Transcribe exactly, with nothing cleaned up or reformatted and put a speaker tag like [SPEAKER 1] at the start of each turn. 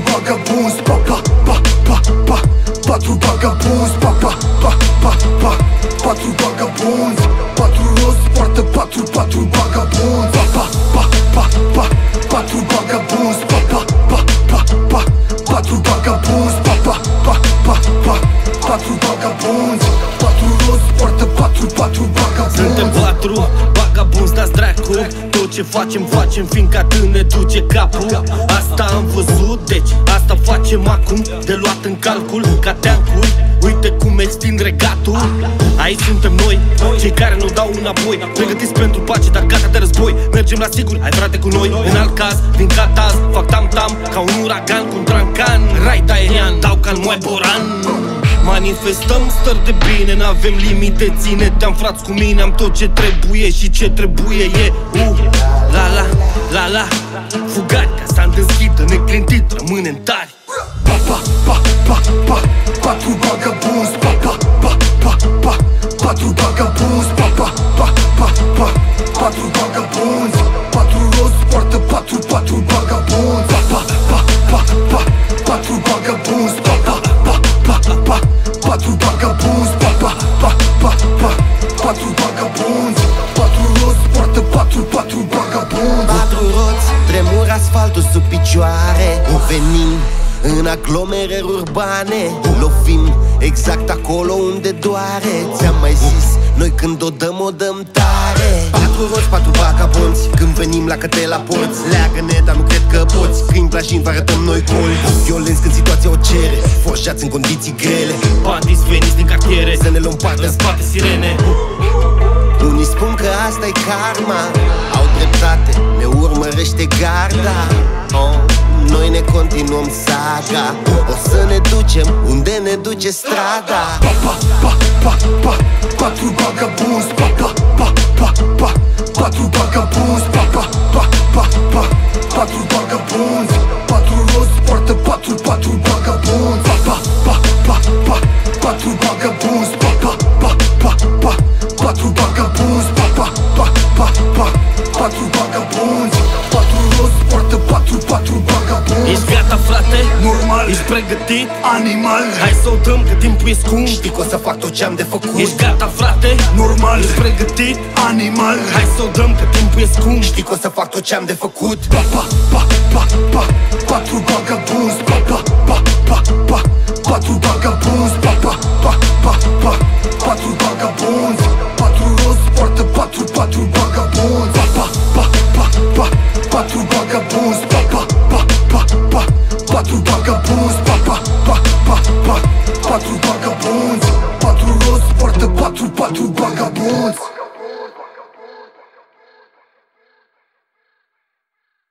[SPEAKER 1] vagabunzi, pa, pa, pa, pa, pa. Patru vagabunzi, pa, pa, pa, pa, pa. Patru vagabunzi, patru roți poartă patru, patru vagabunzi, pa, pa, pa, pa, pa. Patru vagabunzi, pa, pa, pa, pa, pa. Patru vagabunzi, pa, pa, pa, pa, pa. Patru vagabunzi, patru roți poartă patru, patru vagabunzi.
[SPEAKER 2] Suntem patru vagabunzi, dați dracu. Tot ce facem, facem fiindcă atât ne duce capul. Asta am văzut, deci asta facem acum. De luat în calcul ca teancul. Uite cum extind regatul. Aici suntem noi, cei care nu dau înapoi. Pregătiți pentru pace, dar gata de război. Mergem la sigur, ai frate cu noi. În alt caz, din cataz, fac tam-tam ca un uragan cu un trancan. Raid aerian, dau ca-n Moai Boran. Manifestăm stări de bine, n-avem limite, ține-te-am frați cu mine. Am tot ce trebuie și ce trebuie e uh, la la, la la. Fugari ca să deschidă, neclintit, rămânem tari.
[SPEAKER 1] Pa, pa, pa, pa, pa. Patru vagabunzi, pa, pa, pa, pa, pa. Patru vagabunzi, pa, pa, pa, pa, pa. Patru vagabunzi, patru roți poartă patru, patru vagabunzi, pa, pa, pa, pa, pa. Patru vagabunzi, pa, pa, pa, pa, pa. Patru vagabunzi, pa, pa, pa, pa, pa. Patru vagabunzi, patru roți poartă patru, patru vagabunzi.
[SPEAKER 3] Patru roți, tremur asfaltul sub picioare. Venim în aglomerări urbane, lovim exact acolo unde doare. Ți-am mai zis, noi când o dăm, o dăm tare. Patru roți, patru vagabonți, când venim la către la porți. Leagă-ne, dar nu cred că poți. Câini plajini, vă arătăm noi coli. Violenți când situația o cere, forjați în condiții grele.
[SPEAKER 2] Bandiți veniți din cartiere,
[SPEAKER 3] să ne luăm partea,
[SPEAKER 2] în spate sirene.
[SPEAKER 3] Unii spun că asta e karma, au dreptate, ne urmărește garda. oh. Noi ne continuăm saga, o să ne ducem unde ne duce strada.
[SPEAKER 1] Pa, pa, pa, pa, pa. Patru vagabunzi, pa, pa, pa, pa, pa. Patru vagabunzi, pa, pa, pa, pa, pa. Patru vagabunzi, patru roți poartă patru, patru vagabunzi, pa, pa, pa, pa, pa. Patru vagabunzi, pa, pa, pa, pa, pa. Patru vagabunzi, pa, pa, pa, pa, pa. Patru vagabunzi, patru roți poartă patru, patru vagabunzi.
[SPEAKER 2] Ești gata, frate?
[SPEAKER 1] Normal.
[SPEAKER 2] Ești pregătit?
[SPEAKER 1] Animal.
[SPEAKER 2] Hai să o dăm că timpul e scump.
[SPEAKER 3] Știi că o să fac tot ce-am de făcut.
[SPEAKER 2] Ești gata, frate?
[SPEAKER 1] Normal.
[SPEAKER 2] Ești pregătit?
[SPEAKER 1] Animal.
[SPEAKER 2] Hai să o dăm că timpul e scump.
[SPEAKER 3] Știi că o să fac tot ce-am de făcut.
[SPEAKER 1] Pa, pa, pa, pa, pa. Patru vagabunzi, pa, pa, pa, pa, pa. Patru vagabunzi, pa, pa, pa, pa, pa. Patru vagabunzi, patru roți poartă patru, patru vagabunzi, pa, pa, pa, pa, pa. Patru vagabunzi, pa, pa, pa, pa, pa. Patru vagabunzi, pa, pa, pa, pa, pa. Patru vagabunzi.